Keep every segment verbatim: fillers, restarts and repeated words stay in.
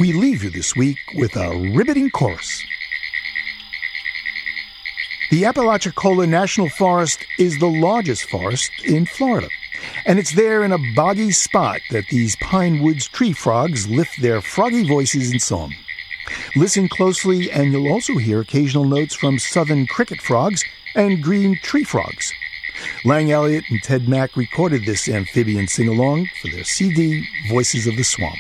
We leave you this week with a riveting chorus. The Apalachicola National Forest is the largest forest in Florida, and it's there in a boggy spot that these pine woods tree frogs lift their froggy voices in song. Listen closely, and you'll also hear occasional notes from southern cricket frogs and green tree frogs. Lang Elliott and Ted Mack recorded this amphibian sing-along for their C D, Voices of the Swamp.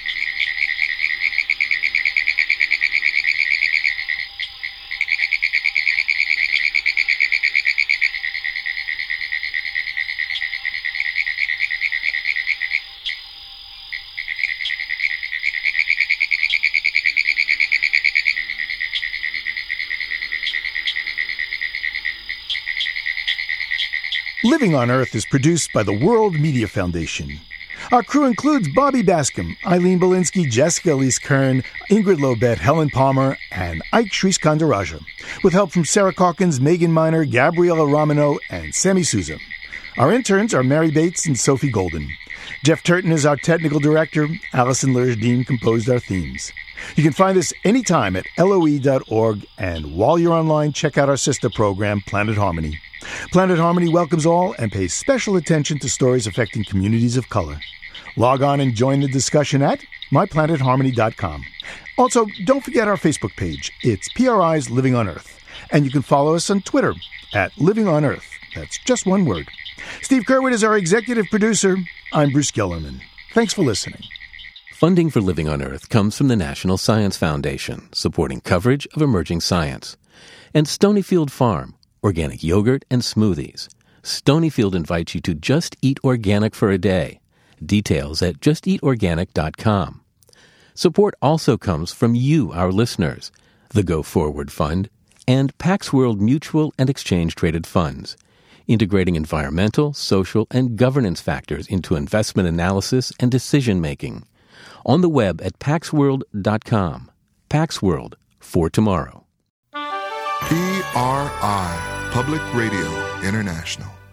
Living on Earth is produced by the World Media Foundation. Our crew includes Bobby Bascom, Eileen Belinsky, Jessica Elise Kern, Ingrid Lobet, Helen Palmer, and Ike Sriskandarajah, with help from Sarah Calkins, Megan Miner, Gabriella Romano, and Sammy Souza. Our interns are Mary Bates and Sophie Golden. Jeff Turton is our technical director. Allison Lerge-Dean composed our themes. You can find us anytime at L O E dot org, and while you're online, check out our sister program, Planet Harmony. Planet Harmony welcomes all and pays special attention to stories affecting communities of color. Log on and join the discussion at my planet harmony dot com. Also, don't forget our Facebook page. It's P R I's Living on Earth. And you can follow us on Twitter at Living on Earth. That's just one word. Steve Curwood is our executive producer. I'm Bruce Gellerman. Thanks for listening. Funding for Living on Earth comes from the National Science Foundation, supporting coverage of emerging science. And Stonyfield Farm, organic yogurt and smoothies. Stonyfield invites you to just eat organic for a day. Details at just eat organic dot com. Support also comes from you, our listeners, the Go Forward Fund, and Pax World Mutual and Exchange-Traded Funds, integrating environmental, social, and governance factors into investment analysis and decision-making. On the web at pax world dot com. Pax World, for tomorrow. P R I, Public Radio International.